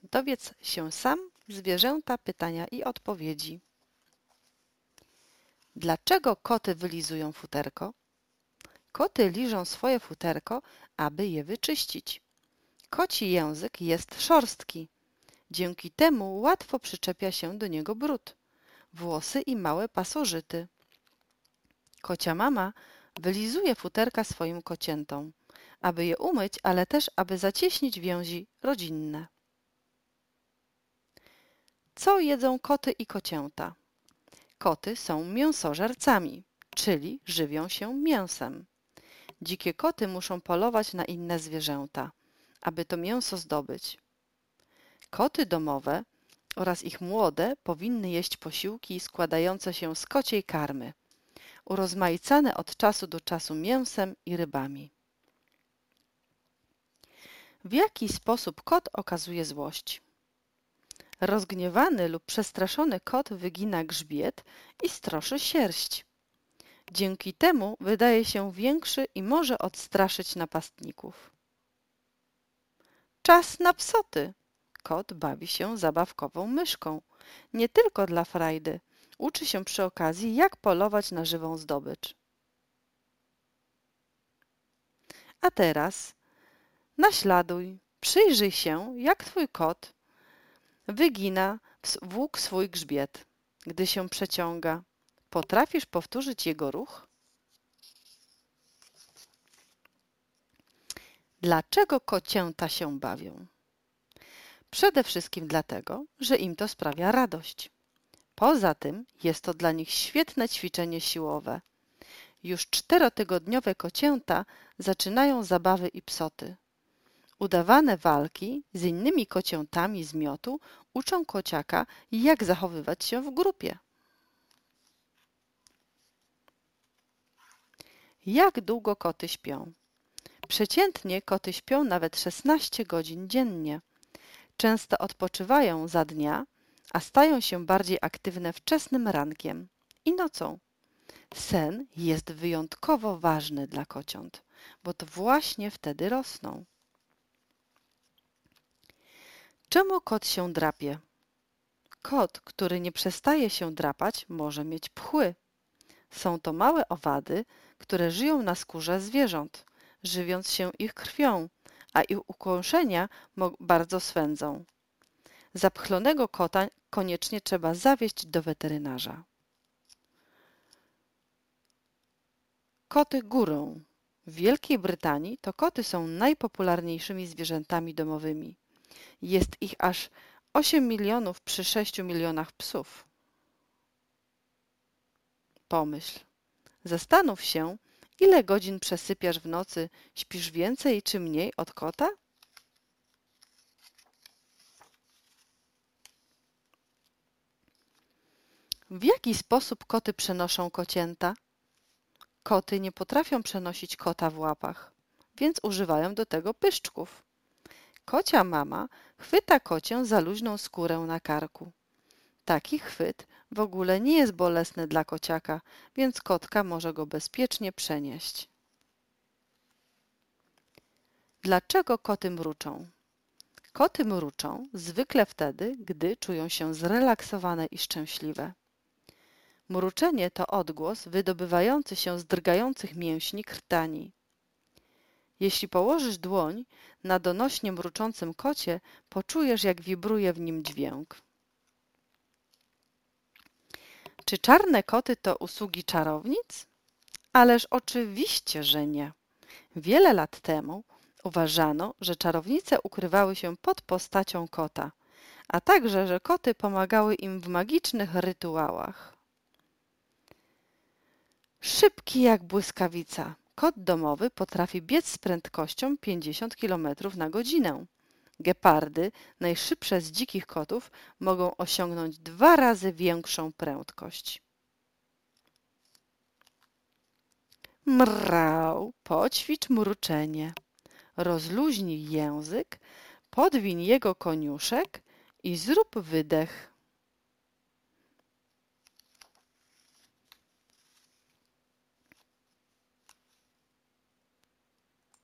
Dowiedz się sam zwierzęta, pytania i odpowiedzi. Dlaczego koty wylizują futerko? Koty liżą swoje futerko, aby je wyczyścić. Koci język jest szorstki. Dzięki temu łatwo przyczepia się do niego brud, włosy i małe pasożyty. Kocia mama wylizuje futerka swoim kociętom, aby je umyć, ale też aby zacieśnić więzi rodzinne. Co jedzą koty i kocięta? Koty są mięsożercami, czyli żywią się mięsem. Dzikie koty muszą polować na inne zwierzęta, aby to mięso zdobyć. Koty domowe oraz ich młode powinny jeść posiłki składające się z kociej karmy, urozmaicane od czasu do czasu mięsem i rybami. W jaki sposób kot okazuje złość? Rozgniewany lub przestraszony kot wygina grzbiet i stroszy sierść. Dzięki temu wydaje się większy i może odstraszyć napastników. Czas na psoty. Kot bawi się zabawkową myszką. Nie tylko dla frajdy. Uczy się przy okazji, jak polować na żywą zdobycz. A teraz naśladuj. Przyjrzyj się, jak twój kot wygina w łuk swój grzbiet, gdy się przeciąga. Potrafisz powtórzyć jego ruch? Dlaczego kocięta się bawią? Przede wszystkim dlatego, że im to sprawia radość. Poza tym jest to dla nich świetne ćwiczenie siłowe. Już 4-tygodniowe kocięta zaczynają zabawy i psoty. Udawane walki z innymi kociętami z miotu uczą kociaka, jak zachowywać się w grupie. Jak długo koty śpią? Przeciętnie koty śpią nawet 16 godzin dziennie. Często odpoczywają za dnia, a stają się bardziej aktywne wczesnym rankiem i nocą. Sen jest wyjątkowo ważny dla kociąt, bo to właśnie wtedy rosną. Czemu kot się drapie? Kot, który nie przestaje się drapać, może mieć pchły. Są to małe owady, które żyją na skórze zwierząt, żywiąc się ich krwią, a ich ukąszenia bardzo swędzą. Zapchlonego kota koniecznie trzeba zawieźć do weterynarza. Koty górą. W Wielkiej Brytanii to koty są najpopularniejszymi zwierzętami domowymi. Jest ich aż 8 milionów przy 6 milionach psów. Pomyśl, zastanów się, ile godzin przesypiasz w nocy, śpisz więcej czy mniej od kota? W jaki sposób koty przenoszą kocięta? Koty nie potrafią przenosić kota w łapach, więc używają do tego pyszczków. Kocia mama chwyta kocię za luźną skórę na karku. Taki chwyt w ogóle nie jest bolesny dla kociaka, więc kotka może go bezpiecznie przenieść. Dlaczego koty mruczą? Koty mruczą zwykle wtedy, gdy czują się zrelaksowane i szczęśliwe. Mruczenie to odgłos wydobywający się z drgających mięśni krtani. Jeśli położysz dłoń na donośnie mruczącym kocie, poczujesz, jak wibruje w nim dźwięk. Czy czarne koty to usługi czarownic? Ależ oczywiście, że nie. Wiele lat temu uważano, że czarownice ukrywały się pod postacią kota, a także, że koty pomagały im w magicznych rytuałach. Szybki jak błyskawica. Kot domowy potrafi biec z prędkością 50 km na godzinę. Gepardy, najszybsze z dzikich kotów, mogą osiągnąć 2 razy większą prędkość. Mrał, poćwicz mruczenie. Rozluźnij język, podwiń jego koniuszek i zrób wydech.